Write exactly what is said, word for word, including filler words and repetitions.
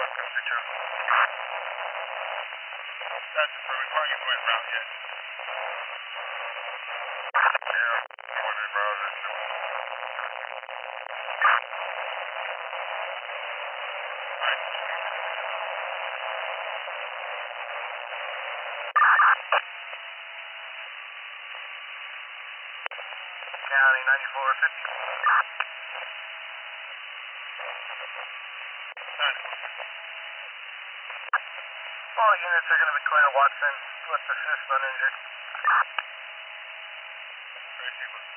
Roger two. That's affirmative. Target's went route yet. Yeah, going in browser two. Alright. County ninety-four fifty. All units are going to be clear, Watson. What's the fifth uninjured? Very sequence.